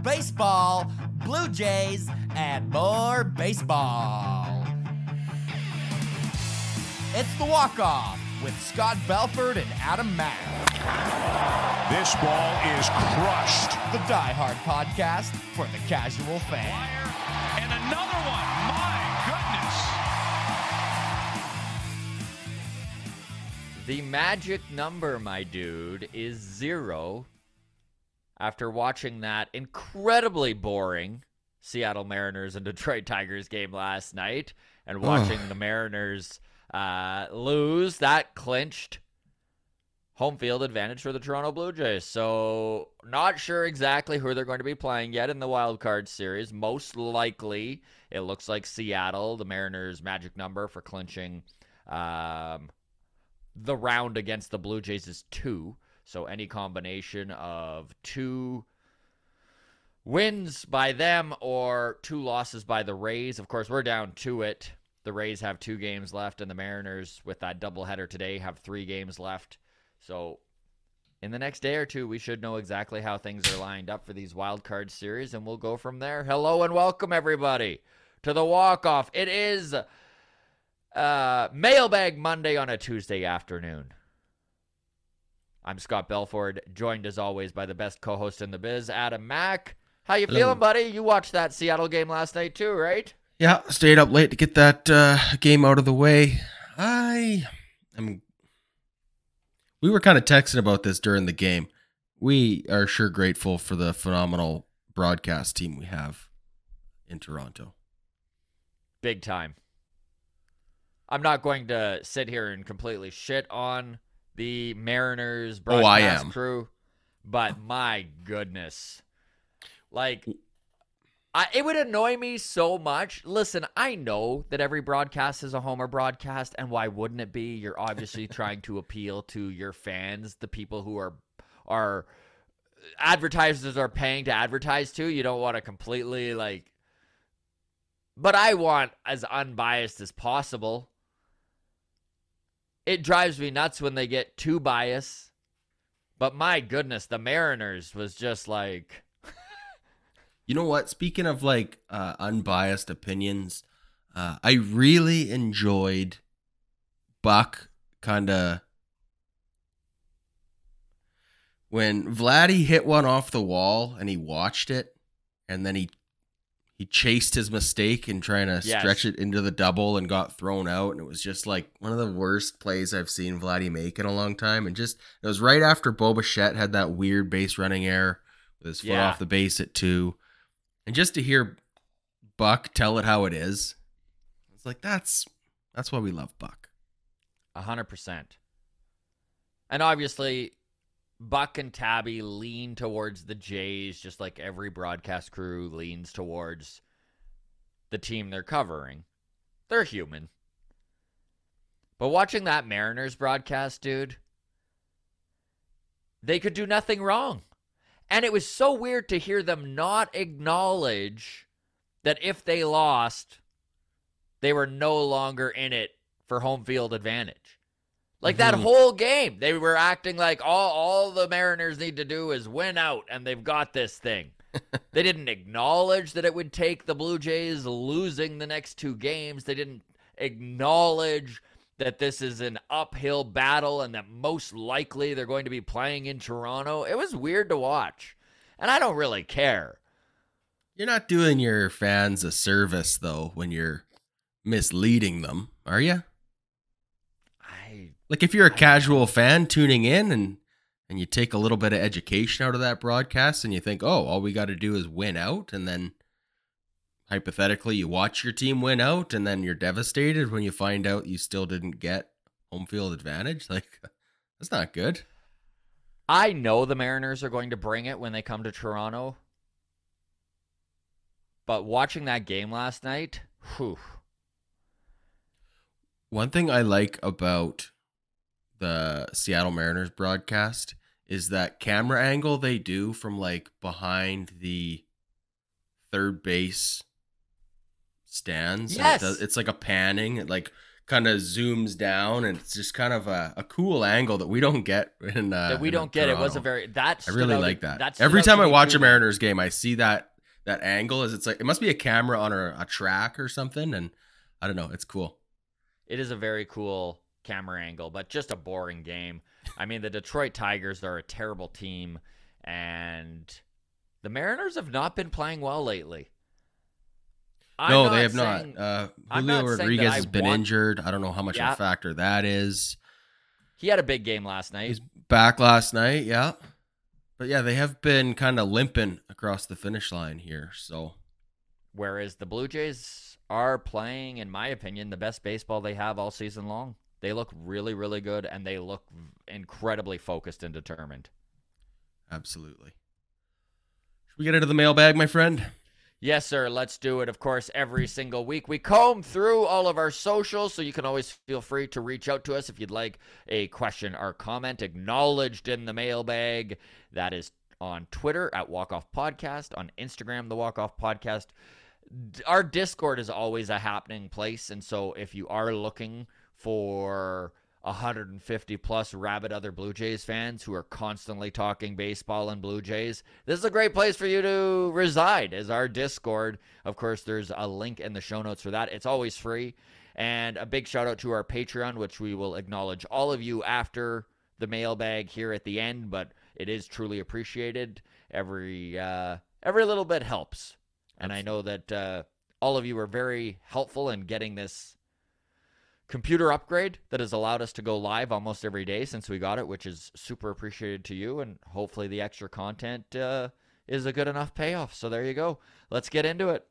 baseball, Blue Jays, and more baseball. It's The Walk-Off with Scott Belford and Adam Mack. This ball is crushed. The Die Hard podcast for the casual fan. And another one. My goodness. The magic number, my dude, is 0. After watching that incredibly boring Seattle Mariners and Detroit Tigers game last night and watching the Mariners lose, that clinched home field advantage for the Toronto Blue Jays. So not sure exactly who they're going to be playing yet in the wild card series. Most likely it looks like Seattle, the Mariners' magic number for clinching the round against the Blue Jays is 2. So any combination of 2 wins by them or 2 losses by the Rays. Of course, we're down to it. The Rays have 2 games left, and the Mariners, with that doubleheader today, have 3 games left. So in the next day or two, we should know exactly how things are lined up for these wild card series, and we'll go from there. Hello and welcome, everybody, to The Walk-Off. It is Mailbag Monday on a Tuesday afternoon. I'm Scott Belford, joined as always by the best co-host in the biz, Adam Mack. How you feeling, buddy? You watched that Seattle game last night too, right? Yeah, stayed up late to get that game out of the way. We were kind of texting about this during the game. We are sure grateful for the phenomenal broadcast team we have in Toronto. Big time. I'm not going to sit here and completely shit on the Mariners broadcast crew, but my goodness. Like, it would annoy me so much. Listen, I know that every broadcast is a homer broadcast, and why wouldn't it be? You're obviously trying to appeal to your fans, the people who are advertisers are paying to advertise to. You don't want to completely, but I want as unbiased as possible. It drives me nuts when they get too biased. But my goodness, the Mariners was just like... You know what? Speaking of unbiased opinions, I really enjoyed Buck when Vladdy hit one off the wall and he watched it and then he chased his mistake in trying to stretch it into the double and got thrown out. And it was just like one of the worst plays I've seen Vladdy make in a long time. And it was right after Bo Bichette had that weird base running error with his foot off the base at 2. And just to hear Buck tell it how it is, it's like, that's why we love Buck. 100%. And obviously, Buck and Tabby lean towards the Jays, just like every broadcast crew leans towards the team they're covering. They're human. But watching that Mariners broadcast, dude, they could do nothing wrong. And it was so weird to hear them not acknowledge that if they lost, they were no longer in it for home field advantage. That whole game, they were acting like all the Mariners need to do is win out, and they've got this thing. They didn't acknowledge that it would take the Blue Jays losing the next 2 games. They didn't acknowledge that this is an uphill battle and that most likely they're going to be playing in Toronto. It was weird to watch, and I don't really care. You're not doing your fans a service, though, when you're misleading them, are you? If you're a casual fan tuning in and you take a little bit of education out of that broadcast and you think, oh, all we got to do is win out, and then hypothetically you watch your team win out and then you're devastated when you find out you still didn't get home field advantage, that's not good. I know the Mariners are going to bring it when they come to Toronto, but watching that game last night, whew. One thing I like about the Seattle Mariners broadcast is that camera angle they do from behind the third base stands. Yes. It's like a panning. It kind of zooms down, and it's just kind of a cool angle that we don't get in that we don't get. It was a very I really like that. Every time I watch a Mariners game, I see that angle. It's like it must be a camera on a track or something, and I don't know. It's cool. It is a very cool camera angle, but just a boring game. I mean, the Detroit Tigers are a terrible team, and the Mariners have not been playing well lately. No, they have not. Julio Rodriguez has been injured. I don't know how much of a factor that is. He had a big game last night. He's back last night, yeah. But yeah, they have been kind of limping across the finish line here. So, whereas the Blue Jays are playing, in my opinion, the best baseball they have all season long. They look really, really good, and they look incredibly focused and determined. Absolutely. Should we get into the mailbag, my friend? Yes, sir. Let's do it. Of course, every single week we comb through all of our socials, so you can always feel free to reach out to us if you'd like a question or comment acknowledged in the mailbag. That is on Twitter at Walk Off Podcast, on Instagram, the Walk Off Podcast. Our Discord is always a happening place, and so if you are looking for 150 plus rabid other Blue Jays fans who are constantly talking baseball and Blue Jays, this is a great place for you to reside, is our Discord. Of course, there's a link in the show notes for that. It's always free. And a big shout out to our Patreon, which we will acknowledge all of you after the mailbag here at the end, but it is truly appreciated. Every little bit helps. And I know that all of you are very helpful in getting this computer upgrade that has allowed us to go live almost every day since we got it, which is super appreciated to you, and hopefully the extra content is a good enough payoff. So there you go. Let's get into it.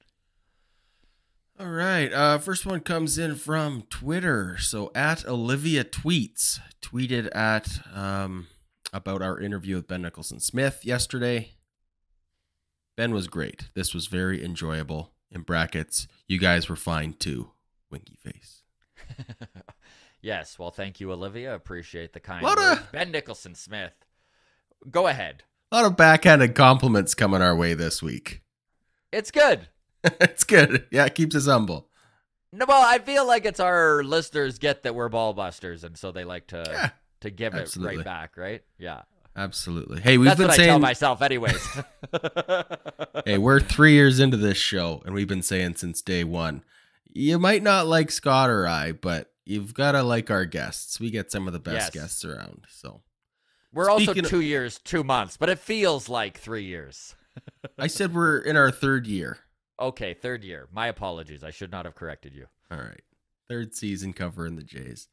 All right. First one comes in from Twitter. So at Olivia Tweets tweeted at about our interview with Ben Nicholson-Smith yesterday. Ben was great. This was very enjoyable. In brackets, you guys were fine too. Winky face. Yes, well, thank you, Olivia. Appreciate the kind words. Ben Nicholson-Smith. Go ahead. A lot of backhanded compliments coming our way this week. It's good. It's good. Yeah, it keeps us humble. No, well, I feel like it's our listeners get that we're ball busters, and so they like to give absolutely. It right back, right? Yeah. Absolutely. Hey, That's what I tell myself anyways. Hey, we're 3 years into this show, and we've been saying since day one, you might not like Scott or I, but you've got to like our guests. We get some of the best guests around. So we're also 2 years, 2 months, but it feels like 3 years. I said we're in our third year. Okay, third year. My apologies. I should not have corrected you. All right. Third season covering the Jays.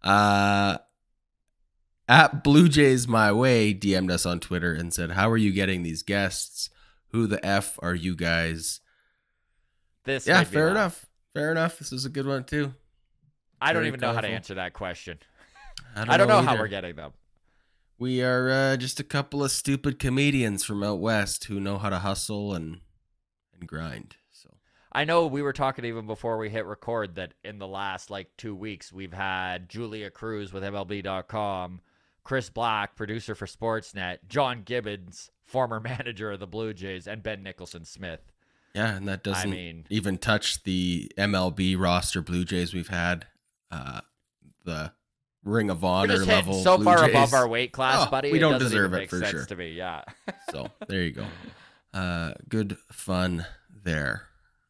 At Blue Jays My Way DM'd us on Twitter and said, how are you getting these guests? Who the F are you guys? Fair enough. Fair enough. This is a good one, too. I don't even know how to answer that question. I don't know how we're getting them. We are just a couple of stupid comedians from out west who know how to hustle and grind. So I know we were talking even before we hit record that in the last 2 weeks, we've had Julia Cruz with MLB.com, Chris Black, producer for Sportsnet, John Gibbons, former manager of the Blue Jays, and Ben Nicholson-Smith. Yeah, and that doesn't even touch the MLB roster Blue Jays we've had. The Ring of Honor level. So Blue far Jays. above our weight class, buddy. We don't deserve it for sure. To me, yeah. So there you go. Good fun there.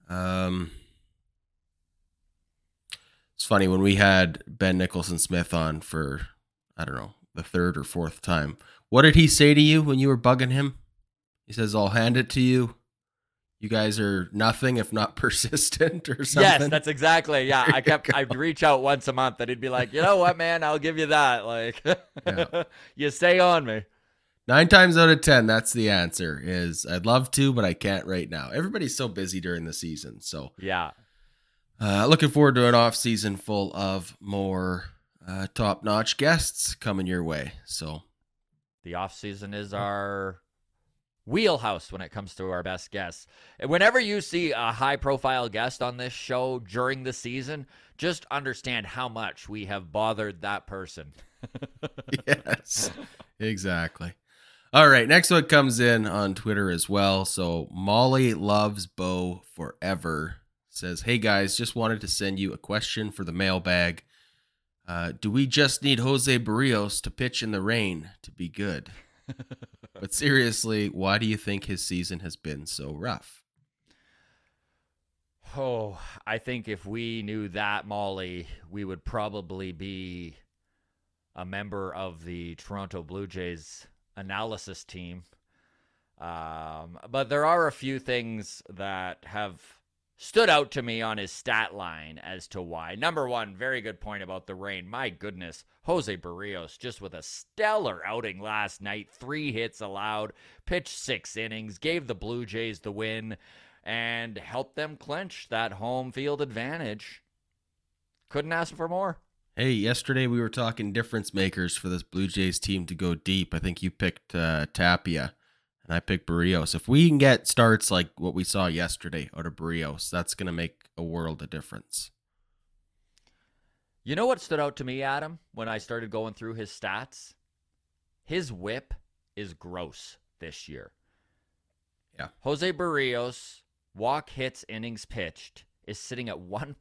It's funny when we had Ben Nicholson-Smith on for, I don't know, the third or fourth time. What did he say to you when you were bugging him? He says, I'll hand it to you. You guys are nothing if not persistent or something. Yes, that's exactly. Yeah, I'd reach out once a month and he'd be like, you know what, man, I'll give you that. You stay on me. 9 times out of 10, that's the answer is I'd love to, but I can't right now. Everybody's so busy during the season. So yeah, looking forward to an off season full of more top-notch guests coming your way. So the off season is our wheelhouse when it comes to our best guests. Whenever you see a high-profile guest on this show during the season, just understand how much we have bothered that person. Yes, exactly. All right, next one comes in on Twitter as well. So Molly loves Bo forever says, "Hey guys, just wanted to send you a question for the mailbag. Do we just need Jose Barrios to pitch in the rain to be good? But seriously, why do you think his season has been so rough?" Oh, I think if we knew that, Molly, we would probably be a member of the Toronto Blue Jays analysis team. But there are a few things that have stood out to me on his stat line as to why. Number one, very good point about the rain. My goodness, Jose Barrios just with a stellar outing last night. 3 hits allowed, pitched 6 innings, gave the Blue Jays the win, and helped them clinch that home field advantage. Couldn't ask for more. Hey, yesterday we were talking difference makers for this Blue Jays team to go deep. I think you picked Tapia, and I picked Barrios. If we can get starts like what we saw yesterday out of Barrios, that's going to make a world of difference. You know what stood out to me, Adam, when I started going through his stats? His whip is gross this year. Yeah. Jose Barrios, walk, hits, innings pitched, is sitting at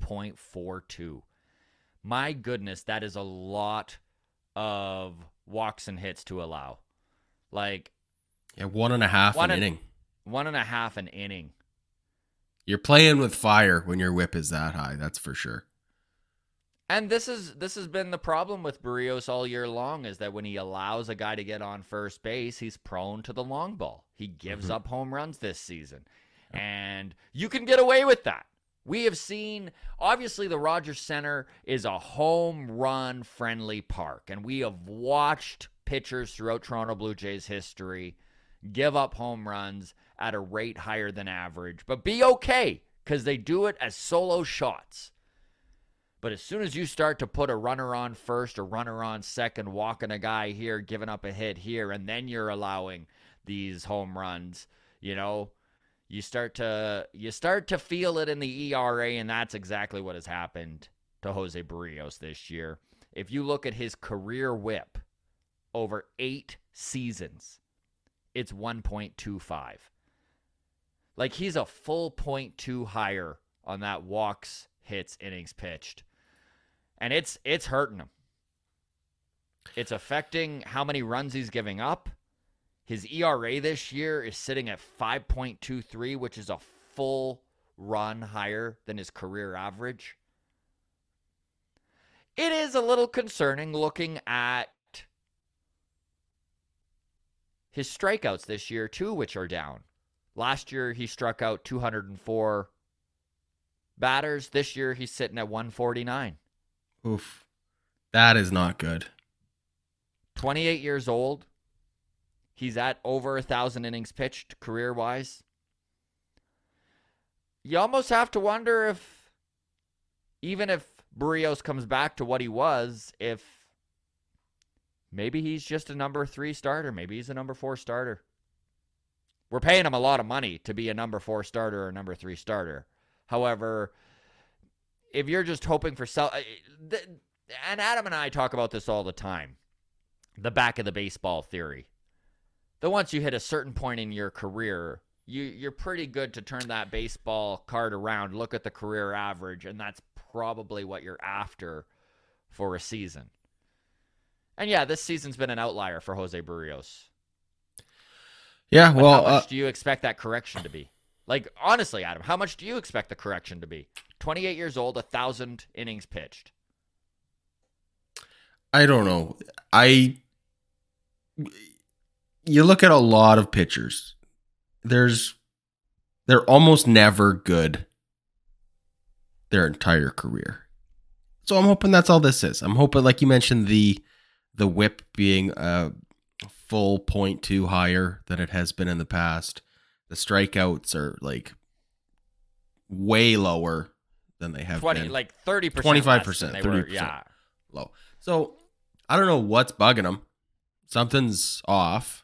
1.42. My goodness, that is a lot of walks and hits to allow. Like, yeah, 1.5 an inning. 1.5 an inning. You're playing with fire when your whip is that high, that's for sure. And this has been the problem with Barrios all year long, is that when he allows a guy to get on first base, he's prone to the long ball. He gives up home runs this season. And you can get away with that. We have seen, obviously, the Rogers Center is a home run friendly park, and we have watched pitchers throughout Toronto Blue Jays history give up home runs at a rate higher than average, but be okay, because they do it as solo shots. But as soon as you start to put a runner on first, a runner on second, walking a guy here, giving up a hit here, and then you're allowing these home runs, you know, you start to feel it in the ERA, and that's exactly what has happened to Jose Barrios this year. If you look at his career whip over 8 seasons, it's 1.25. Like, he's a full 0.2 higher on that walks, hits, innings pitched. And it's hurting him. It's affecting how many runs he's giving up. His ERA this year is sitting at 5.23, which is a full run higher than his career average. It is a little concerning looking at his strikeouts this year, too, which are down. Last year, he struck out 204 batters. This year, he's sitting at 149. Oof. That is not good. 28 years old. He's at over 1,000 innings pitched career-wise. You almost have to wonder if, even if Barrios comes back to what he was, if maybe he's just a number 3 starter. Maybe he's a number 4 starter. We're paying him a lot of money to be a number 4 starter or number 3 starter. However, if you're just hoping for and Adam and I talk about this all the time, the back of the baseball theory. That once you hit a certain point in your career, you're pretty good to turn that baseball card around, look at the career average, and that's probably what you're after for a season. And yeah, this season's been an outlier for Jose Barrios. Yeah, but well, how much do you expect that correction to be? Like, honestly, Adam, how much do you expect the correction to be? 28 years old, 1,000 innings pitched. I don't know. You look at a lot of pitchers. They're almost never good their entire career. So I'm hoping that's all this is. I'm hoping, like you mentioned, the whip being a full 0.2 higher than it has been in the past. The strikeouts are like way lower than they have been. Like 30%. 25%. 30%. Yeah. Low. So I don't know what's bugging them. Something's off.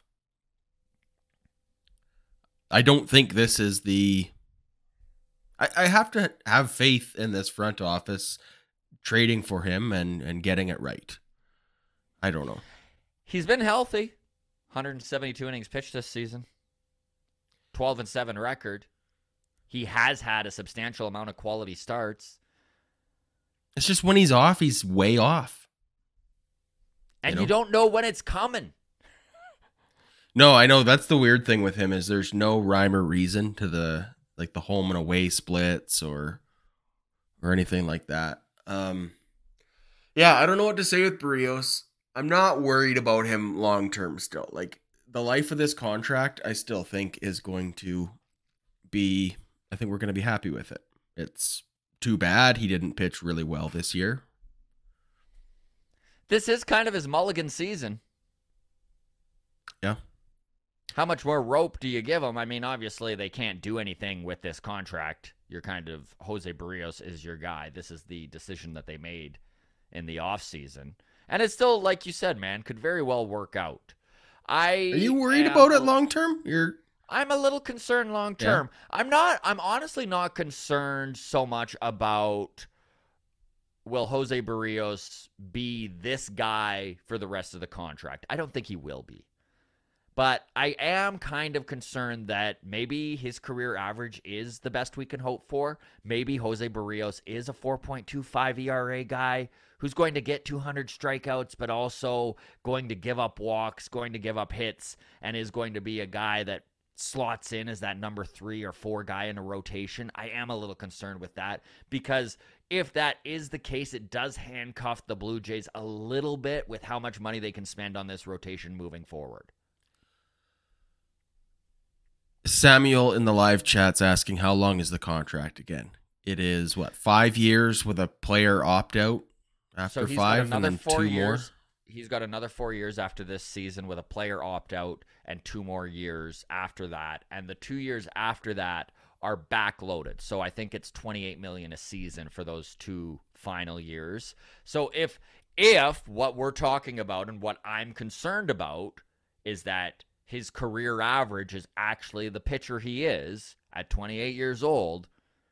I don't think this is the... I have to have faith in this front office trading for him and getting it right. I don't know. He's been healthy. 172 innings pitched this season. 12-7 record. he has had a substantial amount of quality starts. It's just when he's off, he's way off. And you don't know when it's coming. No, I know that's the weird thing with him is there's no rhyme or reason to the home and away splits or anything like that. Yeah, I don't know what to say with Berríos. I'm not worried about him long term still. Like the life of this contract, I still think is going to be. I think we're going to be happy with it. It's too bad he didn't pitch really well this year. This is kind of his mulligan season. Yeah. How much more rope do you give him? I mean, obviously they can't do anything with this contract. You're kind of, Jose Berríos is your guy. This is the decision that they made in the offseason. And it's still, like you said, man, could very well work out. Are you worried about it long term? I'm a little concerned long term. Yeah. I'm honestly not concerned so much about will Jose Berríos be this guy for the rest of the contract. I don't think he will be. But I am kind of concerned that maybe his career average is the best we can hope for. Maybe Jose Berríos is a 4.25 ERA guy who's going to get 200 strikeouts, but also going to give up walks, going to give up hits, and is going to be a guy that slots in as that number 3 or 4 guy in a rotation. I am a little concerned with that because if that is the case, it does handcuff the Blue Jays a little bit with how much money they can spend on this rotation moving forward. Samuel in the live chat's asking how long is the contract again? It is 5 years with a player opt-out after 5 and then 2 more? He's got another 4 years after this season with a player opt-out and 2 more years after that. And the 2 years after that are backloaded. So I think it's $28 million a season for those 2 final years. So if what we're talking about and what I'm concerned about is that his career average is actually the pitcher he is at 28 years old,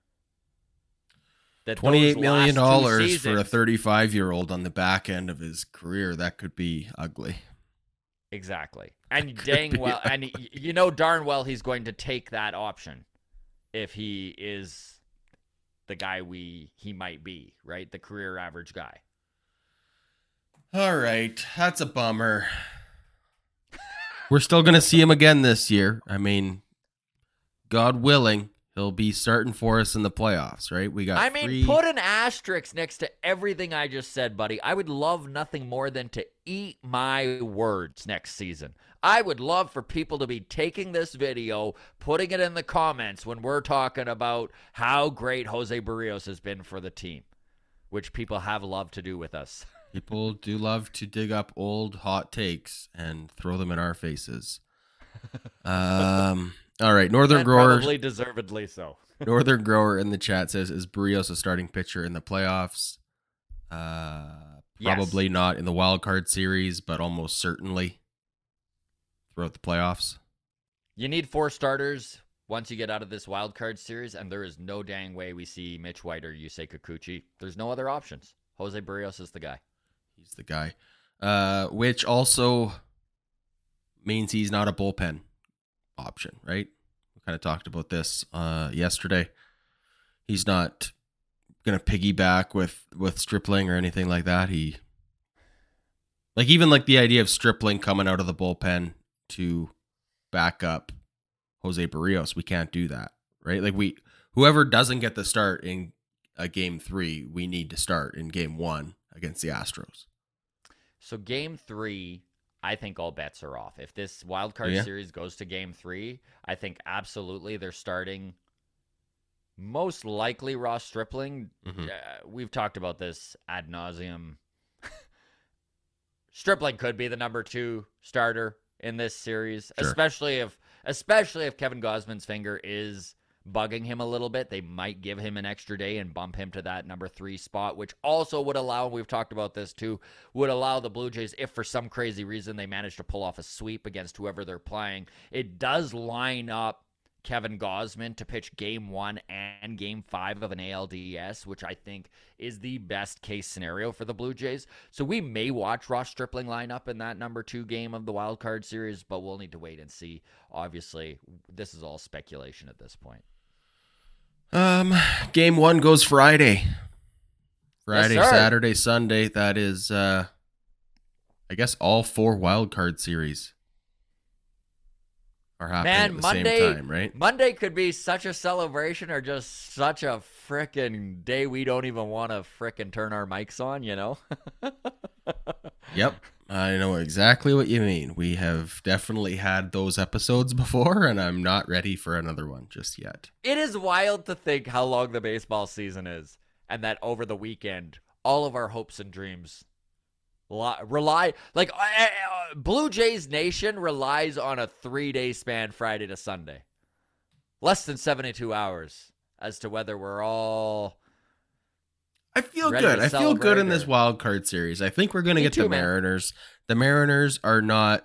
that $28 million for a 35-year-old on the back end of his career, that could be ugly. Exactly. And dang well, and you know darn well he's going to take that option if he is the guy he might be, right? The career average guy. All right, that's a bummer. We're still going to see him again this year. I mean, God willing, he'll be starting for us in the playoffs, right? Put an asterisk next to everything I just said, buddy. I would love nothing more than to eat my words next season. I would love for people to be taking this video, putting it in the comments when we're talking about how great Jose Berríos has been for the team, which people have loved to do with us. People do love to dig up old hot takes and throw them in our faces. All right, Northern Grower. Probably deservedly so. Northern Grower in the chat says, is Berríos a starting pitcher in the playoffs? Probably not in the wild card series, but almost certainly throughout the playoffs. You need 4 starters once you get out of this wild card series, and there is no dang way we see Mitch White or Yusei Kikuchi. There's no other options. Jose Berríos is the guy. He's the guy. Which also means he's not a bullpen option, right? We kind of talked about this yesterday. He's not going to piggyback with Stripling or anything like that. Even the idea of Stripling coming out of the bullpen to back up Jose Berríos, we can't do that, right? Whoever doesn't get the start in game 3, we need to start in game 1 against the Astros. So game 3, I think all bets are off. If this wild card series goes to game 3, I think absolutely they're starting most likely Ross Stripling. Mm-hmm. We've talked about this ad nauseum. Stripling could be the number 2 starter in this series, sure. especially if Kevin Gausman's finger is bugging him a little bit. They might give him an extra day and bump him to that number 3 spot, which also would allow, we've talked about this too, would allow the Blue Jays, if for some crazy reason they manage to pull off a sweep against whoever they're playing, it does line up Kevin Gausman to pitch game 1 and game 5 of an ALDS, which I think is the best case scenario for the Blue Jays. So we may watch Ross Stripling line up in that number 2 game of the wild card series, but we'll need to wait and see. Obviously, this is all speculation at this point. Game 1 goes Friday. Friday, Yes, sir. Saturday, Sunday. That is, I guess all 4 wildcard series are happening at the same time, right? Monday could be such a celebration or just such a frickin' day we don't even want to frickin' turn our mics on, you know? Yep. I know exactly what you mean. We have definitely had those episodes before, and I'm not ready for another one just yet. It is wild to think how long the baseball season is, and that over the weekend, all of our hopes and dreams rely, like, Blue Jays Nation relies on a 3-day span, Friday to Sunday. Less than 72 hours as to whether we're all... I feel good. I feel good in this wild card series. I think we're going to get the Mariners. The Mariners are not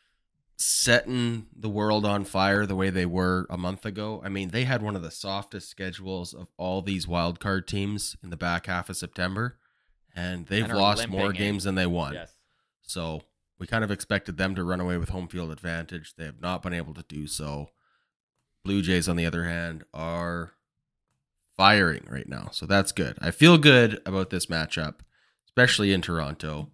setting the world on fire the way they were a month ago. I mean, they had one of the softest schedules of all these wild card teams in the back half of September, and they've lost more games than they won. Yes. So we kind of expected them to run away with home field advantage. They have not been able to do so. Blue Jays, on the other hand, are firing right now, so that's good. I feel good about this matchup, especially in Toronto.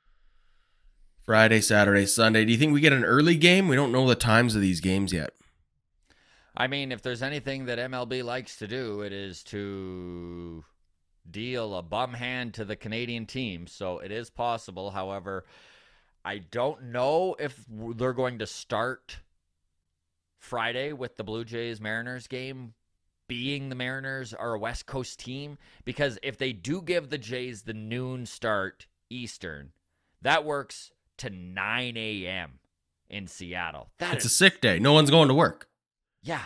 Friday, Saturday, Sunday. Do you think we get an early game? We don't know the times of these games yet. I mean, if there's anything that MLB likes to do, it is to deal a bum hand to the Canadian team, so it is possible. However, I don't know if they're going to start Friday with the Blue Jays Mariners game being the Mariners are a West Coast team, because if they do give the Jays the noon start Eastern, that works to 9 a.m. in Seattle. It's a sick day. No one's going to work. Yeah.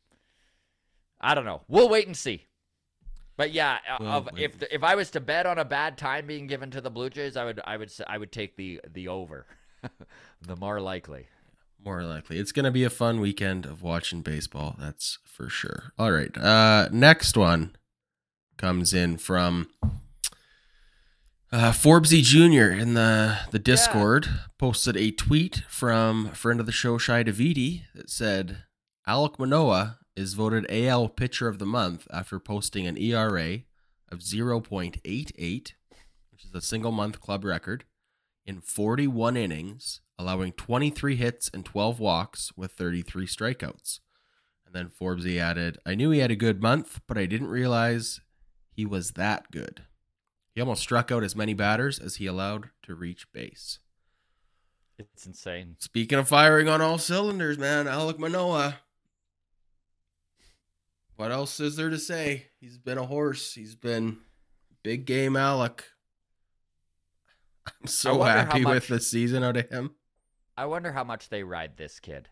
I don't know. We'll wait and see. But yeah, if I was to bet on a bad time being given to the Blue Jays, I would take the over. The more likely. More likely. It's going to be a fun weekend of watching baseball. That's for sure. All right. Next one comes in from Forbesy Jr. in the Discord. Posted a tweet from a friend of the show, Shai Davidi, that said, Alek Manoah is voted AL Pitcher of the Month after posting an ERA of 0.88, which is a single-month club record, in 41 innings, allowing 23 hits and 12 walks with 33 strikeouts. And then Forbesy added, I knew he had a good month, but I didn't realize he was that good. He almost struck out as many batters as he allowed to reach base. It's insane. Speaking of firing on all cylinders, man, Alek Manoah. What else is there to say? He's been a horse. He's been big game Alek. I'm so happy with the season out of him. I wonder how much they ride this kid.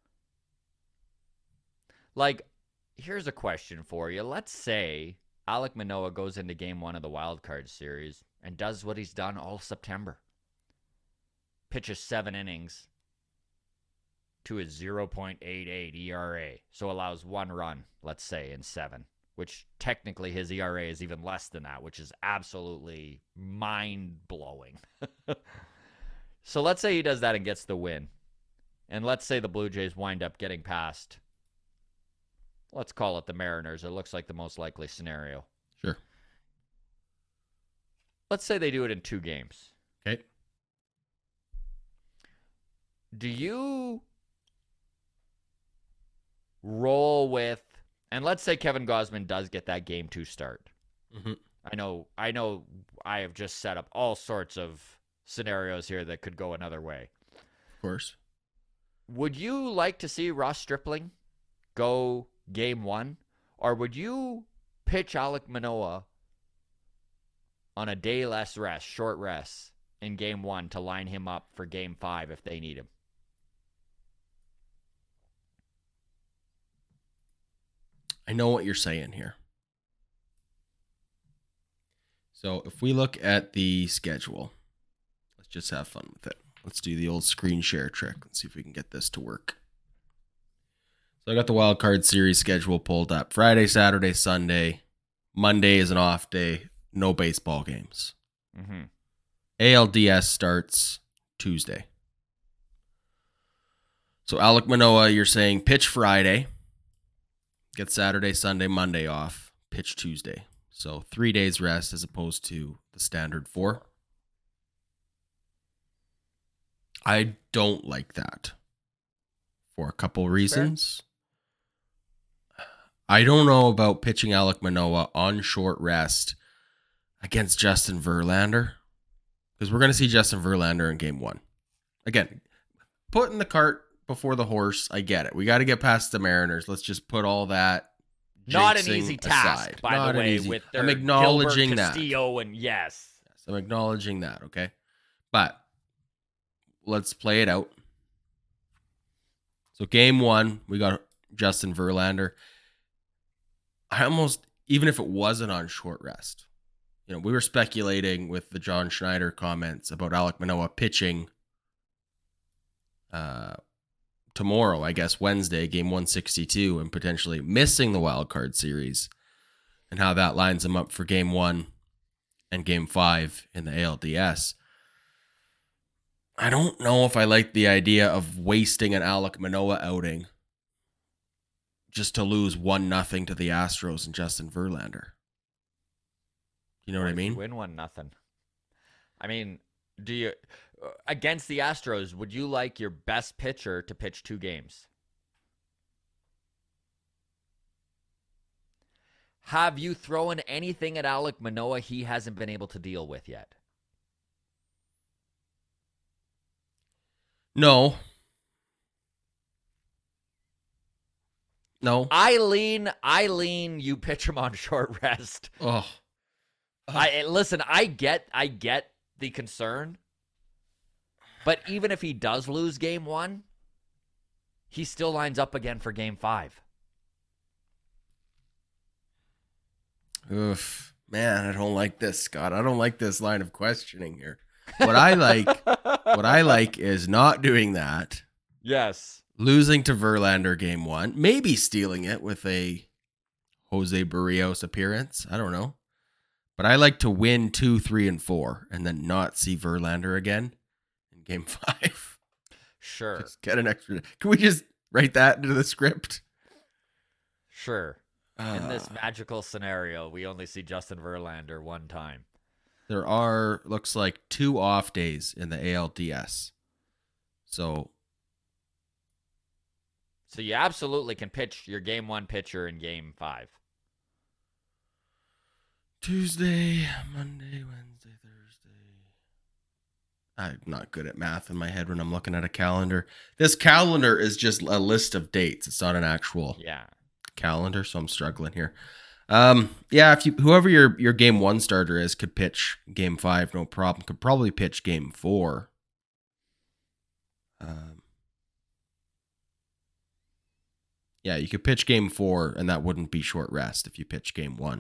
Like, here's a question for you. Let's say Alek Manoah goes into game 1 of the wild card series and does what he's done all September. Pitches 7 innings to his 0.88 ERA. So allows 1 run, let's say, in 7. Which technically his ERA is even less than that, which is absolutely mind-blowing. So let's say he does that and gets the win. And let's say the Blue Jays wind up getting past, let's call it the Mariners. It looks like the most likely scenario. Sure. Let's say they do it in 2 games. Okay. Do you roll with, and let's say Kevin Gausman does get that game 2 start. Mm-hmm. I know I have just set up all sorts of scenarios here that could go another way. Of course. Would you like to see Ross Stripling go game 1? Or would you pitch Alek Manoah on a day less rest, short rest, in game 1 to line him up for game 5 if they need him? I know what you're saying here. So if we look at the schedule, let's just have fun with it. Let's do the old screen share trick. Let's see if we can get this to work. So I got the wild card series schedule pulled up. Friday, Saturday, Sunday. Monday is an off day. No baseball games. Mm-hmm. ALDS starts Tuesday. So Alek Manoah, you're saying pitch Friday. Get Saturday, Sunday, Monday off. Pitch Tuesday. So 3 days rest as opposed to the standard 4. I don't like that for a couple reasons. Fair. I don't know about pitching Alek Manoah on short rest against Justin Verlander, because we're going to see Justin Verlander in game 1. Again, putting the cart before the horse, I get it. We got to get past the Mariners. Let's just put all that not an easy task, aside. by Not the way, easy. with their I'm acknowledging Gilbert, that. Castillo, and yes, I'm acknowledging that, okay? But let's play it out. So game 1, we got Justin Verlander. I almost, even if it wasn't on short rest, we were speculating with the John Schneider comments about Alek Manoah pitching tomorrow, I guess Wednesday, game 162, and potentially missing the wild card series, and how that lines him up for game 1 and game 5 in the ALDS. I don't know if I like the idea of wasting an Alek Manoah outing just to lose 1-0 to the Astros and Justin Verlander. You know what I mean? Win 1-0. I mean, do you against the Astros, would you like your best pitcher to pitch 2 games? Have you thrown anything at Alek Manoah he hasn't been able to deal with yet? No. I lean you pitch him on short rest. Oh. Listen, I get the concern. But even if he does lose game 1, he still lines up again for game 5. Oof. Man, I don't like this, Scott. I don't like this line of questioning here. What I like is not doing that. Yes. Losing to Verlander game 1, maybe stealing it with a Jose Barrios appearance. I don't know. But I like to win 2, 3, and 4 and then not see Verlander again in game 5. Sure. Just get an extra. Can we just write that into the script? Sure. In this magical scenario, we only see Justin Verlander 1 time. There are, looks like, 2 off days in the ALDS. So you absolutely can pitch your game 1 pitcher in game 5. Tuesday, Monday, Wednesday, Thursday. I'm not good at math in my head when I'm looking at a calendar. This calendar is just a list of dates. It's not an actual calendar, so I'm struggling here. If whoever your game 1 starter is could pitch game 5, no problem. Could probably pitch game 4. You could pitch game 4, and that wouldn't be short rest if you pitch game 1.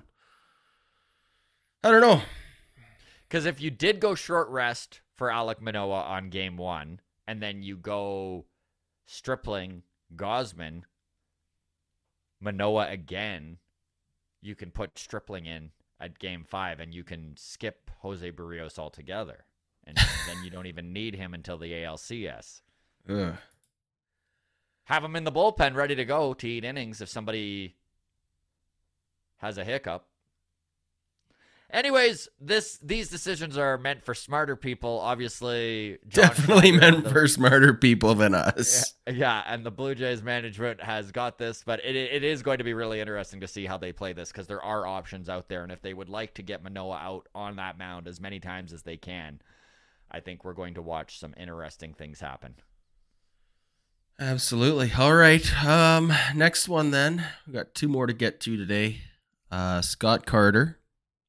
I don't know. Because if you did go short rest for Alek Manoah on game 1, and then you go Stripling, Gausman, Manoah again, you can put Stripling in at game 5, and you can skip Jose Barrios altogether. And then you don't even need him until the ALCS. Ugh. Have him in the bullpen ready to go to eat innings if somebody has a hiccup. Anyways, these decisions are meant for smarter people. Obviously, definitely meant for smarter people than us. Yeah, and the Blue Jays management has got this, but it is going to be really interesting to see how they play this, because there are options out there, and if they would like to get Manoah out on that mound as many times as they can, I think we're going to watch some interesting things happen. Absolutely. All right. Next one then. We got 2 more to get to today. Scott Carter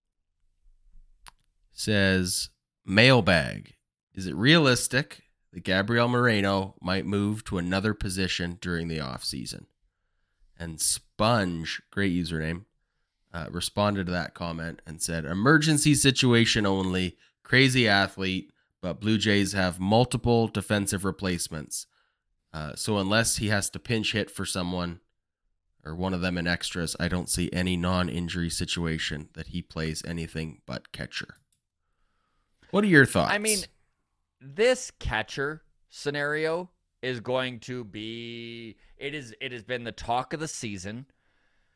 says, mailbag. Is it realistic that Gabriel Moreno might move to another position during the offseason? And Sponge, great username, responded to that comment and said, emergency situation only, crazy athlete, but Blue Jays have multiple defensive replacements. So unless he has to pinch hit for someone or one of them in extras, I don't see any non-injury situation that he plays anything but catcher. What are your thoughts? I mean, this catcher scenario is going to be, it has been the talk of the season.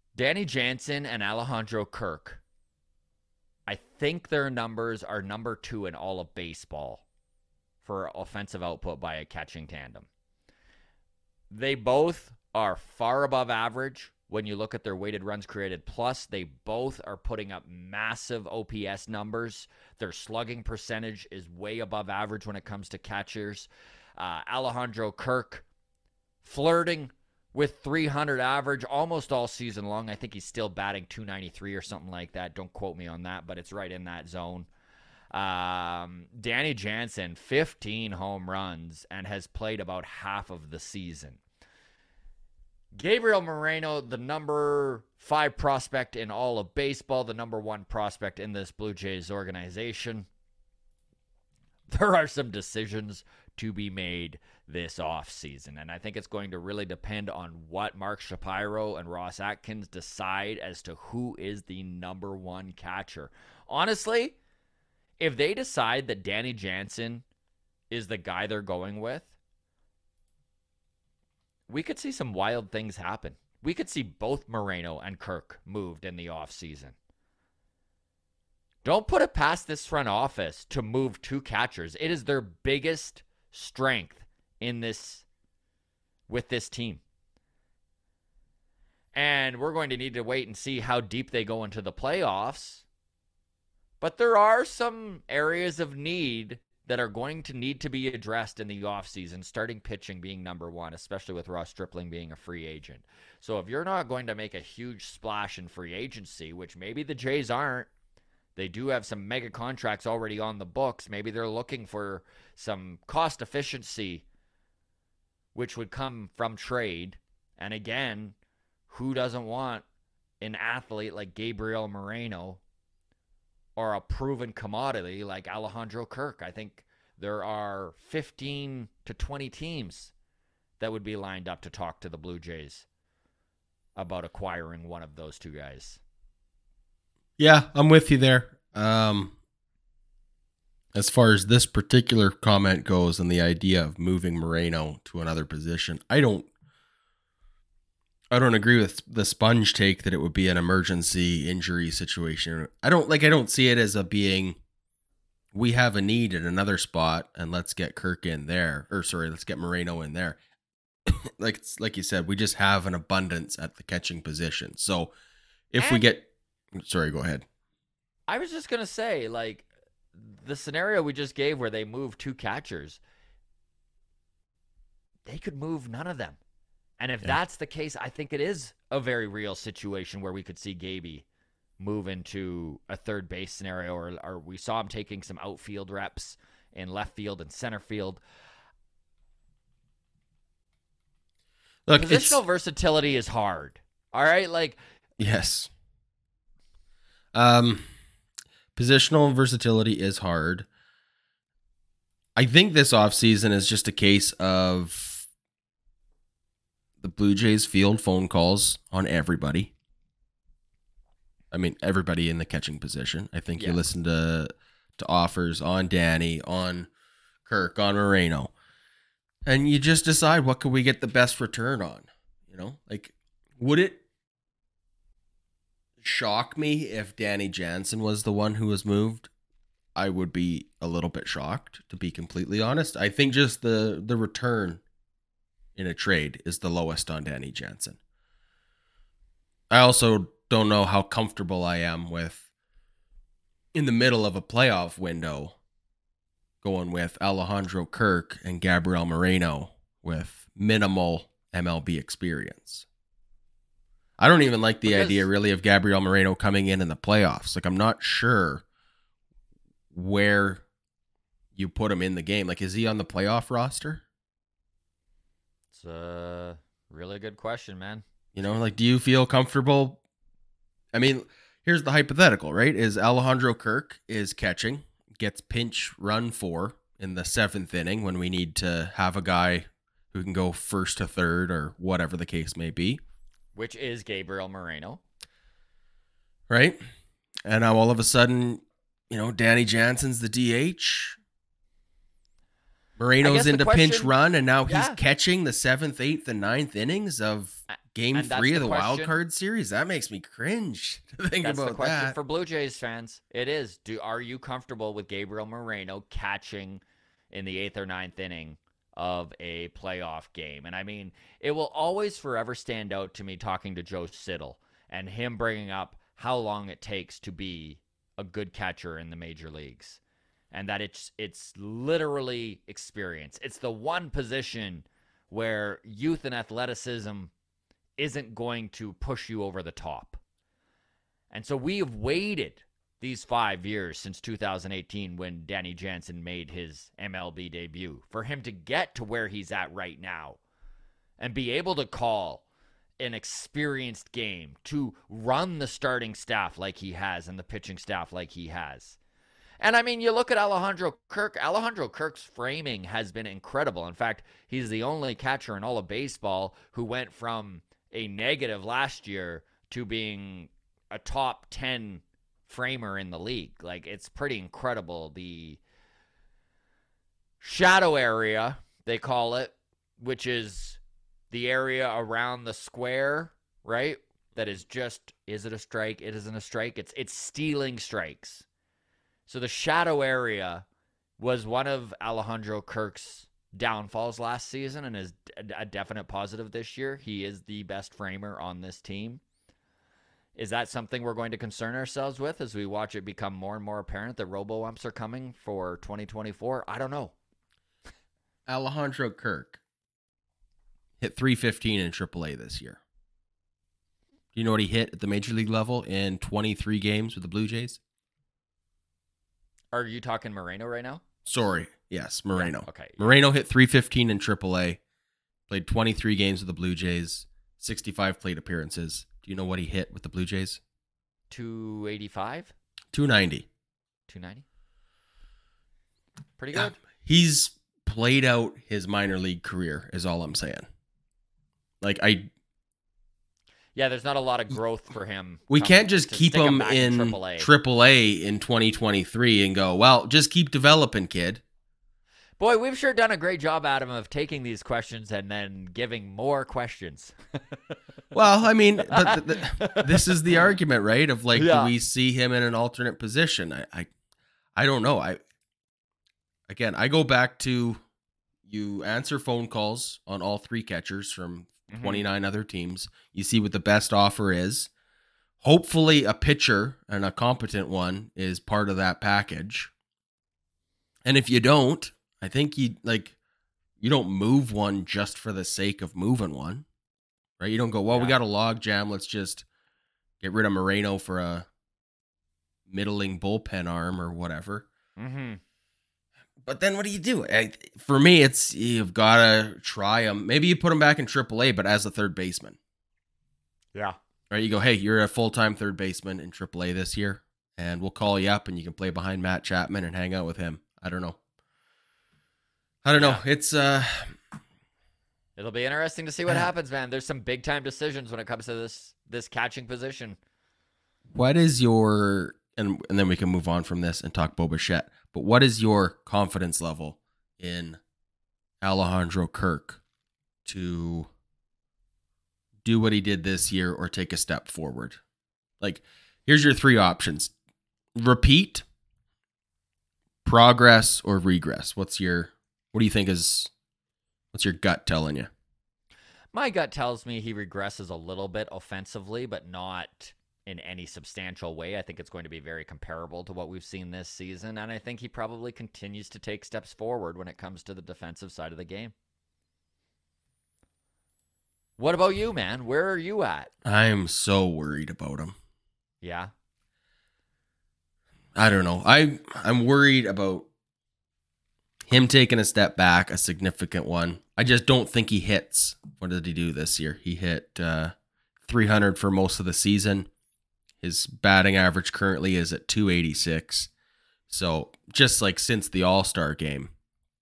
Danny Jansen and Alejandro Kirk, I think their numbers are number 2 in all of baseball for offensive output by a catching tandem. They both are far above average when you look at their weighted runs created plus. They both are putting up massive OPS numbers. Their slugging percentage is way above average when it comes to catchers. Alejandro Kirk flirting with 300 average almost all season long. I think he's still batting 293 or something like that. Don't quote me on that, but it's right in that zone. Danny Jansen, 15 home runs and has played about half of the season. Gabriel Moreno, the number 5 prospect in all of baseball, the number 1 prospect in this Blue Jays organization. There are some decisions to be made this offseason, and I think it's going to really depend on what Mark Shapiro and Ross Atkins decide as to who is the number 1 catcher. Honestly, if they decide that Danny Jansen is the guy they're going with, we could see some wild things happen. We could see both Moreno and Kirk moved in the offseason. Don't put it past this front office to move 2 catchers. It is their biggest strength in this with this team. And we're going to need to wait and see how deep they go into the playoffs. But there are some areas of need that are going to need to be addressed in the offseason, starting pitching being number 1, especially with Ross Stripling being a free agent. So if you're not going to make a huge splash in free agency, which maybe the Jays aren't, they do have some mega contracts already on the books. Maybe they're looking for some cost efficiency, which would come from trade. And again, who doesn't want an athlete like Gabriel Moreno or a proven commodity like Alejandro Kirk? I think there are 15 to 20 teams that would be lined up to talk to the Blue Jays about acquiring one of those 2 guys. Yeah, I'm with you there. As far as this particular comment goes and the idea of moving Moreno to another position, I don't agree with the Sponge take that it would be an emergency injury situation. I don't see it as a being, we have a need at another spot and let's get Kirk in there. Let's get Moreno in there. like you said, we just have an abundance at the catching position. So if we get, sorry, go ahead. I was just going to say, like, the scenario we just gave where they move 2 catchers, they could move none of them. And if that's the case, I think it is a very real situation where we could see Gaby move into a third base scenario, or we saw him taking some outfield reps in left field and center field. Look, positional versatility is hard. All right? Like, yes. Positional versatility is hard. I think this offseason is just a case of the Blue Jays field phone calls on everybody. I mean, everybody in the catching position. I think you listen to offers on Danny, on Kirk, on Moreno, and you just decide what could we get the best return on. You know, like, would it shock me if Danny Jansen was the one who was moved? I would be a little bit shocked, to be completely honest. I think just the return in a trade is the lowest on Danny Jansen. I also don't know how comfortable I am with, in the middle of a playoff window, going with Alejandro Kirk and Gabriel Moreno with minimal MLB experience. I don't even like the idea really of Gabriel Moreno coming in the playoffs. Like, I'm not sure where you put him in the game. Like, is he on the playoff roster? It's a really good question, man. You know, like, do you feel comfortable? I mean, here's the hypothetical, right? Is Alejandro Kirk is catching, gets pinch run 4 in the 7th inning when we need to have a guy who can go first to third or whatever the case may be. Which is Gabriel Moreno. Right? And now all of a sudden, you know, Danny Jansen's the DH. Moreno's into pinch run, and now he's catching the 7th, 8th, and 9th innings of Game And that's 3 of the the wild question. card series? That makes me cringe to think That's about the question that. for Blue Jays fans. It is. Are you comfortable with Gabriel Moreno catching in the 8th or 9th inning of a playoff game? And I mean, it will always forever stand out to me talking to Joe Siddall and him bringing up how long it takes to be a good catcher in the major leagues. And that it's literally experience. It's the one position where youth and athleticism isn't going to push you over the top. And so we have waited these 5 years since 2018 when Danny Jansen made his MLB debut for him to get to where he's at right now and be able to call an experienced game, to run the starting staff like he has and the pitching staff like he has. And I mean, you look at Alejandro Kirk. Alejandro Kirk's framing has been incredible. In fact, he's the only catcher in all of baseball who went from a negative last year to being a top 10 framer in the league. Like, it's pretty incredible. The shadow area, they call it, which is the area around the square, right? That is just, is it a strike? It isn't a strike. It's stealing strikes. So the shadow area was one of Alejandro Kirk's downfalls last season and is a definite positive this year. He is the best framer on this team. Is that something we're going to concern ourselves with as we watch it become more and more apparent that robo-umps are coming for 2024? I don't know. Alejandro Kirk hit .315 in AAA this year. Do you know what he hit at the major league level in 23 games with the Blue Jays? Are you talking Moreno right now? Sorry. Yes, Moreno. Yeah, okay. Moreno hit .315 in AAA, played 23 games with the Blue Jays, 65 plate appearances. Do you know what he hit with the Blue Jays? 285? 290. 290? Pretty good. He's played out his minor league career, is all I'm saying. Yeah, there's not a lot of growth for him. We can't just keep him back in AAA in 2023 and go, well, just keep developing, kid. Boy, we've sure done a great job, Adam, of taking these questions and then giving more questions. Well, I mean, this is the argument, right? Of like, do we see him in an alternate position? I don't know. I go back to you answer phone calls on all three catchers from 29 other teams. You see what the best offer is. Hopefully a pitcher and a competent one is part of that package. And if you don't, I think you don't move one just for the sake of moving one, right? You don't go, well, we got a log jam. Let's just get rid of Moreno for a middling bullpen arm or whatever. Mm-hmm. But then what do you do? For me, it's you've got to try him. Maybe you put him back in AAA, but as a third baseman. Yeah. Right? You go, hey, you're a full-time third baseman in AAA this year, and we'll call you up, and you can play behind Matt Chapman and hang out with him. I don't know. It's it'll be interesting to see what happens, man. There's some big-time decisions when it comes to this catching position. What is your and then we can move on from this and talk Bo Bichette. But what is your confidence level in Alejandro Kirk to do what he did this year or take a step forward? Like, here's your three options. Repeat, progress, or regress. What do you think what's your gut telling you? My gut tells me he regresses a little bit offensively, but not in any substantial way. I think it's going to be very comparable to what we've seen this season, and I think he probably continues to take steps forward when it comes to the defensive side of the game. What about you, man? Where are you at? I'm so worried about him. Yeah? I don't know. I'm worried about him taking a step back, a significant one. I just don't think he hits. What did he do this year? He hit 300 for most of the season. His batting average currently is at 286. So just like since the All-Star game.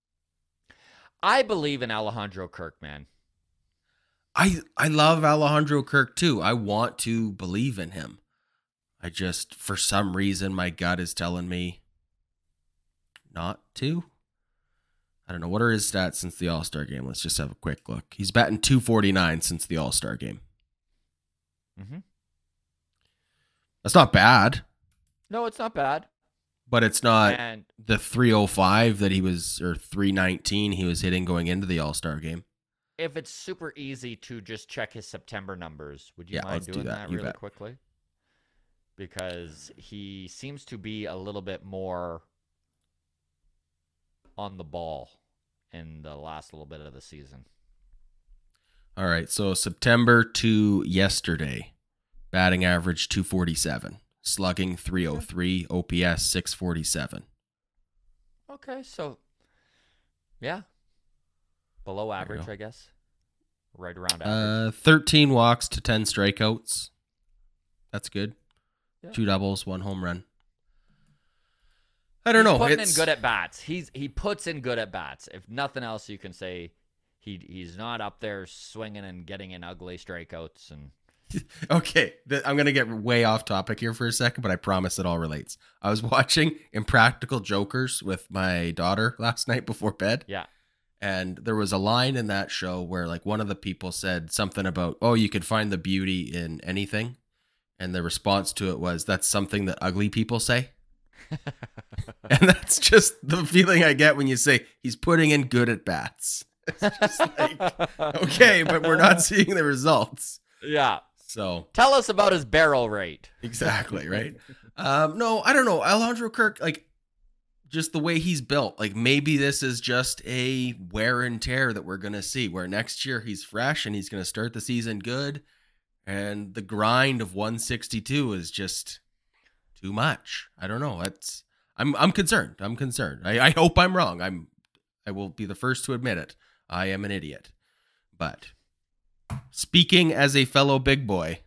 I believe in Alejandro Kirk, man. I love Alejandro Kirk too. I want to believe in him. I just, for some reason, my gut is telling me not to. I don't know. What are his stats since the All-Star game? Let's just have a quick look. He's batting .249 since the All-Star game. Mm-hmm. That's not bad. No, it's not bad. But it's not And the 305 that he was, or 319 he was hitting going into the All-Star game. if it's super easy to just check his September numbers, would you Yeah, mind let's doing do that. that You really bet. quickly? Because he seems to be a little bit more on the ball in the last little bit of the season. All right, so September to yesterday, batting average 247, slugging 303, OPS 647. Okay, so yeah, below you average, go. I guess. Right around average. 13 walks to 10 strikeouts. That's good. Yeah. 2 doubles, 1 home run. I don't know. Putting in good at bats. He puts in good at bats. If nothing else, you can say he's not up there swinging and getting in ugly strikeouts. And Okay, I'm going to get way off topic here for a second, but I promise it all relates. I was watching Impractical Jokers with my daughter last night before bed. yeah, And there was a line in that show where like one of the people said something about, oh, you could find the beauty in anything. And the response to it was, that's something that ugly people say. And that's just the feeling I get when you say he's putting in good at bats. It's just like, okay, but we're not seeing the results. yeah. So Tell us about his barrel rate. exactly, right? No, I don't know. Alejandro Kirk, like just the way he's built, like maybe this is just a wear and tear that we're going to see where next year he's fresh and he's going to start the season good. And the grind of 162 is just too much. I don't know. I'm concerned. I'm concerned. I hope I'm wrong. I will be the first to admit it. I am an idiot. But speaking as a fellow big boy,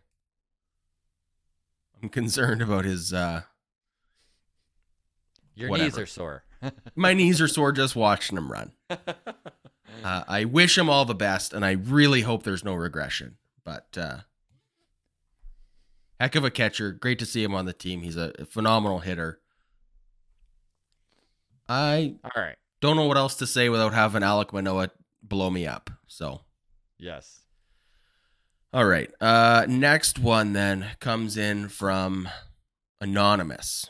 I'm concerned about his Your whatever. knees are sore. My knees are sore just watching him run. I wish him all the best, and I really hope there's no regression. But heck of a catcher. Great to see him on the team. He's a phenomenal hitter. I All right. don't know what else to say without having Alek Manoah blow me up. So, Yes. all right. Next one then comes in from Anonymous.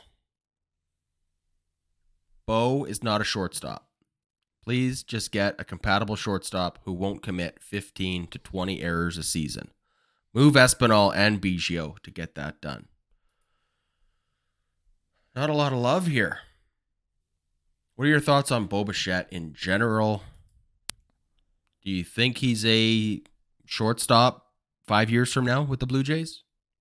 Bo is not a shortstop. Please just get a compatible shortstop who won't commit 15 to 20 errors a season. Move Espinal and Biggio to get that done. Not a lot of love here. What are your thoughts on Bo Bichette in general? Do you think he's a shortstop 5 years from now with the Blue Jays?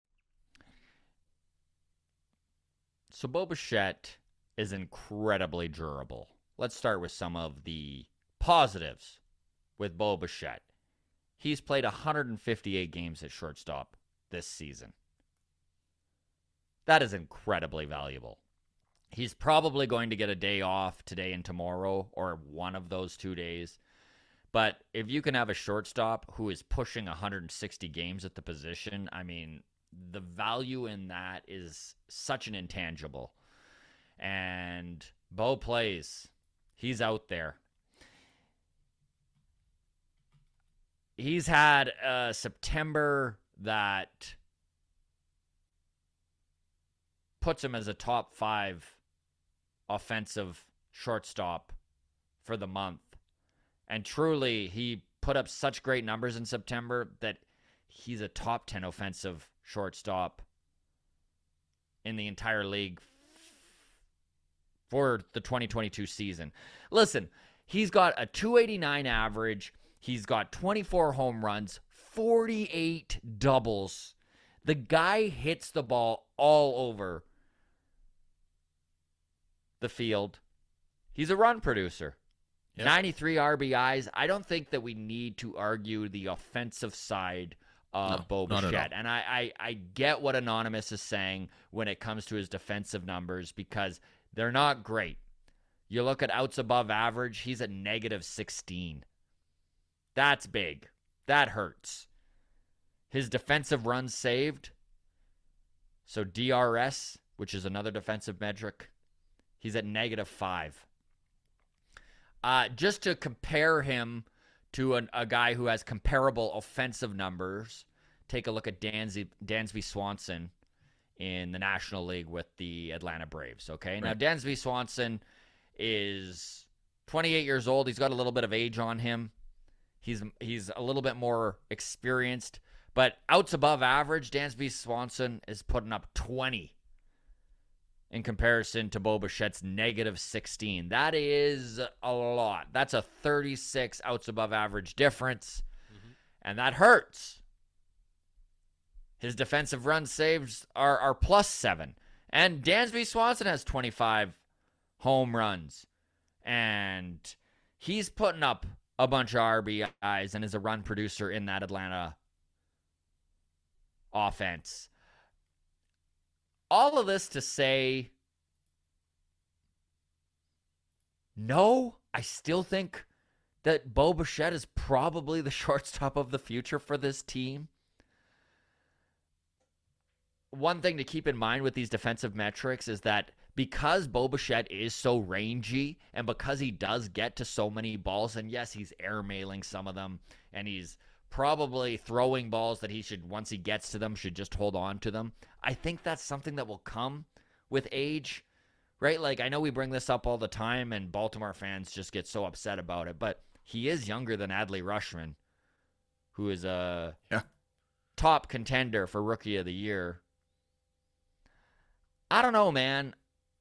So Bo Bichette is incredibly durable. Let's start with some of the positives with Bo Bichette. He's played 158 games at shortstop this season. That is incredibly valuable. He's probably going to get a day off today and tomorrow, or one of those 2 days. But if you can have a shortstop who is pushing 160 games at the position, I mean, the value in that is such an intangible. And Bo plays. He's out there. He's had September that puts him as a top 5 offensive shortstop for the month. And truly, he put up such great numbers in September that he's a top 10 offensive shortstop in the entire league for the 2022 season. Listen, he's got a 289 average. He's got 24 home runs, 48 doubles. The guy hits the ball all over the field. He's a run producer. Yep. 93 RBIs. I don't think that we need to argue the offensive side of Bo Bichette. And I get what Anonymous is saying when it comes to his defensive numbers because they're not great. You look at outs above average, he's at negative 16. That's big. That hurts. His defensive runs saved, so DRS, which is another defensive metric, he's at negative 5. Just to compare him to a guy who has comparable offensive numbers, take a look at Dansby Swanson in the National League with the Atlanta Braves, okay? Right. Now, Dansby Swanson is 28 years old. He's got a little bit of age on him. He's a little bit more experienced. But outs above average, Dansby Swanson is putting up 20 in comparison to Bo Bichette's negative 16. That is a lot. That's a 36 outs above average difference, and that hurts. His defensive run saves are +7. And Dansby Swanson has 25 home runs, and he's putting up a bunch of RBIs and is a run producer in that Atlanta offense. All of this to say, no, I still think that Bo Bichette is probably the shortstop of the future for this team. One thing to keep in mind with these defensive metrics is that because Bo Bichette is so rangy and because he does get to so many balls, and yes, he's airmailing some of them, and he's probably throwing balls that he should, once he gets to them, should just hold on to them. I think that's something that will come with age, right? Like, I know we bring this up all the time, and Baltimore fans just get so upset about it, but he is younger than Adley Rutschman, who is a top contender for Rookie of the Year. I don't know, man.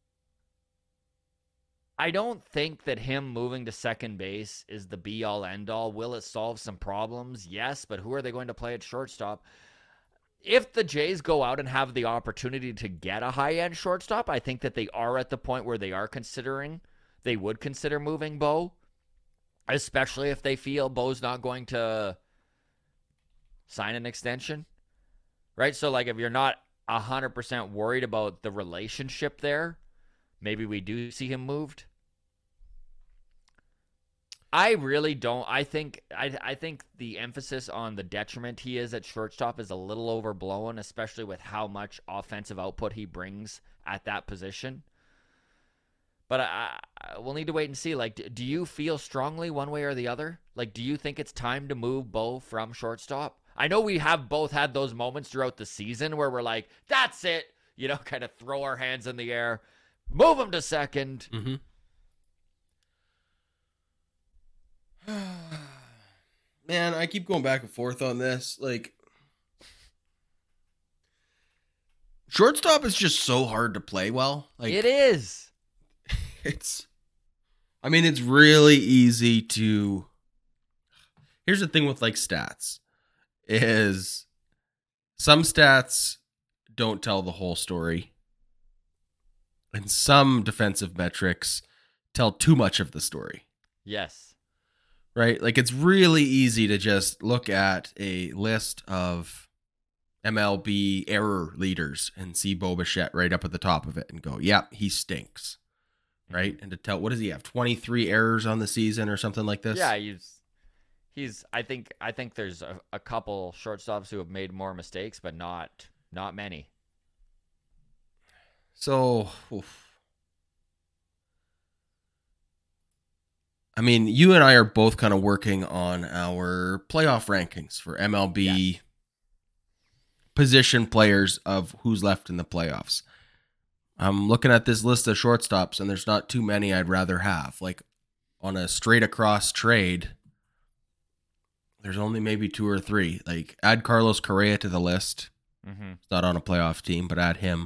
I don't think that him moving to second base is the be-all, end-all. Will it solve some problems? Yes, but who are they going to play at shortstop? If the Jays go out and have the opportunity to get a high-end shortstop, I think that they are at the point where they would consider moving Bo, especially if they feel Bo's not going to sign an extension, right? So, like, if you're not 100% worried about the relationship there, maybe we do see him moved. I really don't. I think the emphasis on the detriment he is at shortstop is a little overblown, especially with how much offensive output he brings at that position. But we'll need to wait and see. Like, do you feel strongly one way or the other? Like, do you think it's time to move Bo from shortstop? I know we have both had those moments throughout the season where we're like, that's it, kind of throw our hands in the air, move him to second. Mm-hmm. Man, I keep going back and forth on this. Like, shortstop is just so hard to play well. Like, it is. It's really easy to. Here's the thing with like stats is some stats don't tell the whole story, and some defensive metrics tell too much of the story. Yes. Right? Like, it's really easy to just look at a list of MLB error leaders and see Bo Bichette right up at the top of it and go, yeah, he stinks. Right? And to tell, what does he have? 23 errors on the season or something like this? Yeah, he's I think there's a couple shortstops who have made more mistakes, but not many. So, I mean, you and I are both kind of working on our playoff rankings for MLB position players of who's left in the playoffs. I'm looking at this list of shortstops, and there's not too many I'd rather have. Like, on a straight across trade, there's only maybe 2 or 3. Like, add Carlos Correa to the list. Mm-hmm. He's not on a playoff team, but add him.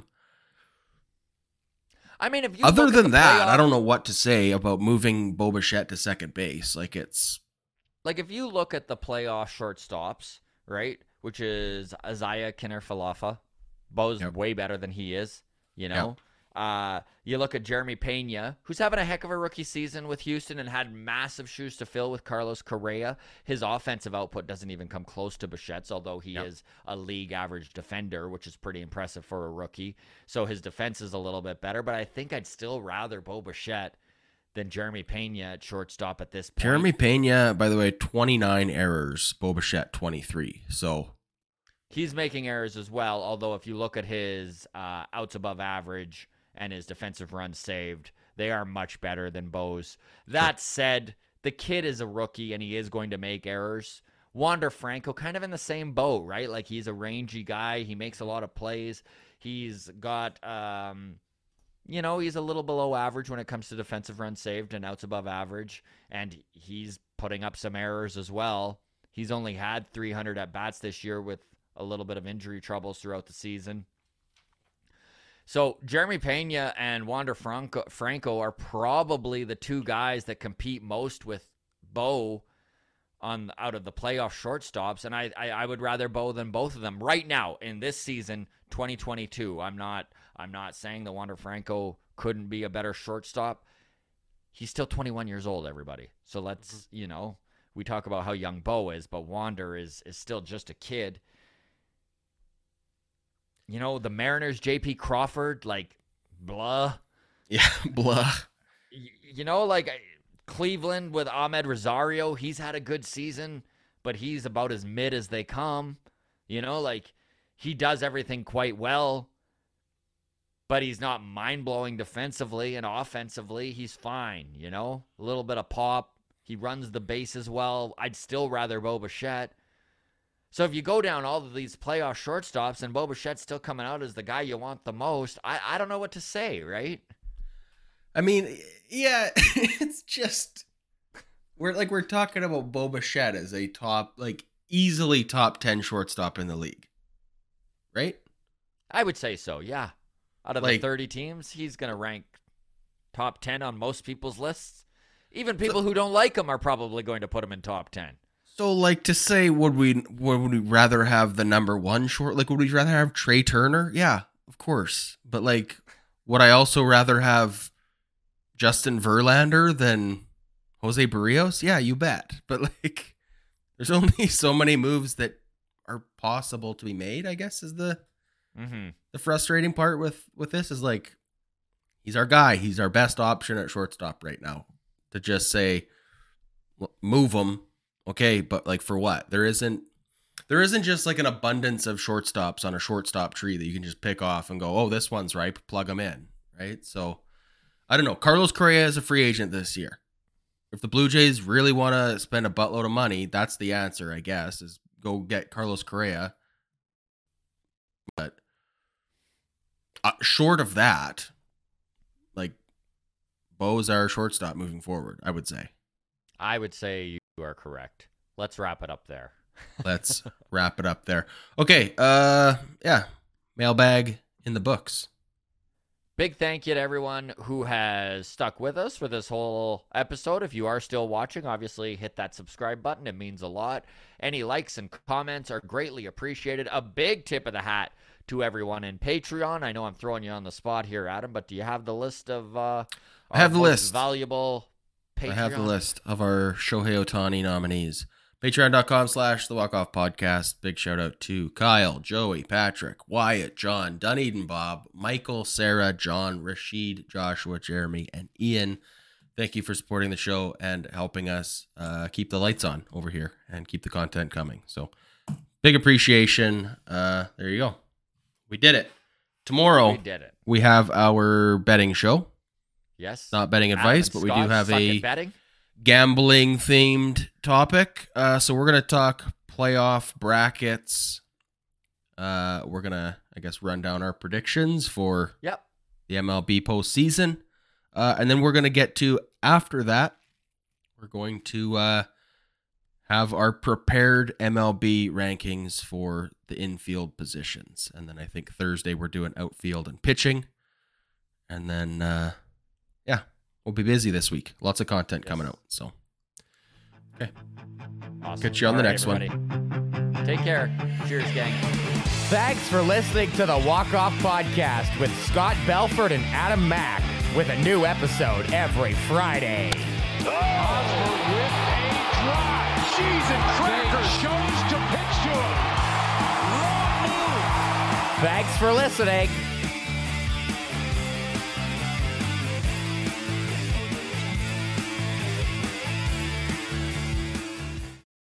I mean, if you other than that, I don't know what to say about moving Bo Bichette to second base. Like, it's like, if you look at the playoff shortstops, right, which is Isaiah Kiner-Falefa, Bo's way better than he is. You look at Jeremy Pena, who's having a heck of a rookie season with Houston and had massive shoes to fill with Carlos Correa. His offensive output doesn't even come close to Bichette's, although he is a league average defender, which is pretty impressive for a rookie. So his defense is a little bit better, but I think I'd still rather Bo Bichette than Jeremy Pena at shortstop at this point. Jeremy Pena, by the way, 29 errors, Bo Bichette 23. So he's making errors as well, although if you look at his outs above average and his defensive runs saved, they are much better than Bo's. That said, the kid is a rookie and he is going to make errors. Wander Franco, kind of in the same boat, right? Like, he's a rangy guy. He makes a lot of plays. He's got, he's a little below average when it comes to defensive runs saved and outs above average. And he's putting up some errors as well. He's only had 300 at-bats this year with a little bit of injury troubles throughout the season. So Jeremy Pena and Wander Franco are probably the two guys that compete most with Bo out of the playoff shortstops, and I would rather Bo than both of them right now in this season, 2022. I'm not saying that Wander Franco couldn't be a better shortstop. He's still 21 years old, everybody. So let's, we talk about how young Bo is, but Wander is still just a kid. The Mariners, J.P. Crawford, like, blah. Yeah, blah. Cleveland with Ahmed Rosario, he's had a good season, but he's about as mid as they come. He does everything quite well, but he's not mind-blowing defensively, and offensively, he's fine, A little bit of pop. He runs the bases well. I'd still rather Bo Bichette. So if you go down all of these playoff shortstops and Bo Bichette's still coming out as the guy you want the most, I don't know what to say, right? I mean, yeah, it's just we're talking about Bo Bichette as a easily top 10 shortstop in the league, right? I would say so, yeah. Out of the 30 teams, he's going to rank top 10 on most people's lists. Even people who don't like him are probably going to put him in top 10. So, to say, would we rather have the number one short? Would we rather have Trey Turner? Yeah, of course. But, would I also rather have Justin Verlander than Jose Barrios? Yeah, you bet. But, there's only so many moves that are possible to be made, I guess, is the frustrating part with this is, he's our guy. He's our best option at shortstop right now. To just say, move him. Okay, but for what? There isn't just an abundance of shortstops on a shortstop tree that you can just pick off and go, oh, this one's ripe, plug them in, right? So, I don't know. Carlos Correa is a free agent this year. If the Blue Jays really want to spend a buttload of money, that's the answer, I guess, is go get Carlos Correa. But short of that, Bo's our shortstop moving forward, I would say. I would say you are correct. Let's wrap it up there. Let's wrap it up there. Okay. Mailbag in the books. Big thank you to everyone who has stuck with us for this whole episode. If you are still watching, obviously hit that subscribe button. It means a lot. Any likes and comments are greatly appreciated. A big tip of the hat to everyone in Patreon. I know I'm throwing you on the spot here, Adam, but do you have the list of I have the list. Valuable Patreon? I have the list of our Shohei Ohtani nominees. Patreon.com/The Walk-Off Podcast. Big shout out to Kyle, Joey, Patrick, Wyatt, John, Dunedin, Bob, Michael, Sarah, John, Rashid, Joshua, Jeremy, and Ian. Thank you for supporting the show and helping us keep the lights on over here and keep the content coming. So big appreciation. There you go. We did it. Tomorrow we have our betting show. Yes. Not betting advice, but we do have a gambling themed topic. So we're going to talk playoff brackets. We're going to, I guess, run down our predictions for the MLB postseason. And then we're going to get to, after that, we're going to have our prepared MLB rankings for the infield positions. And then I think Thursday we're doing outfield and pitching. And then, we'll be busy this week. Lots of content coming out. So, okay. Awesome. Catch you on the next one. Take care. Cheers, gang. Thanks for listening to the Walk-Off Podcast with Scott Belford and Adam Mack, with a new episode every Friday. Osborne with a drive. Cheese and crackers. Chose to pitch to him. Wrong move. Thanks for listening.